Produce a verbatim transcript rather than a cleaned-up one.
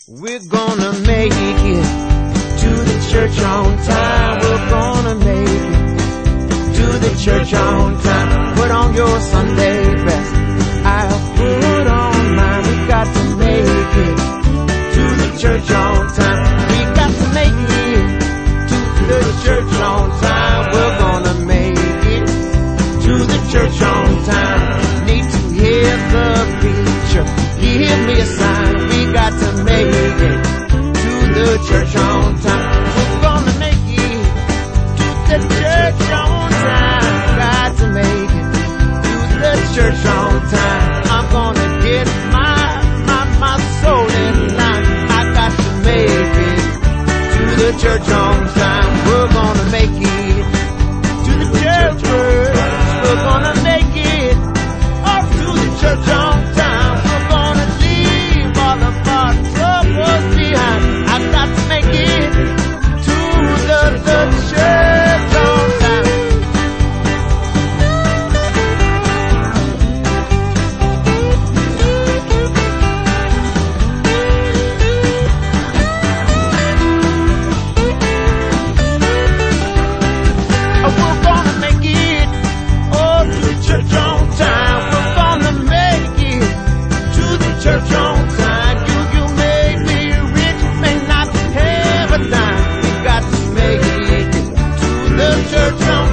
We're gonna make it to the church on time. We're gonna make it to the church on time. Put on your Sunday best. I'll put on mine. We got to make it to the church on time. We got to make it to the church on time. We're gonna make it to the church on time. Need to hear the preacher. Give me a sign. We got to make it to the church on time. We're gonna make it to the church on time. Got to make it to the church on time. I'm gonna get my, my, my soul in line. I got to make it to the church on time. We're gonna make it to the church. We're gonna make it up to the church on time. We're gonna leave all of our troubles behind. I got to make it to the, the church on time. We're gonna make it oh, to the church on time. We're gonna make it to the church on time. You, you may be rich, may not have a dime. We got to make it to the church on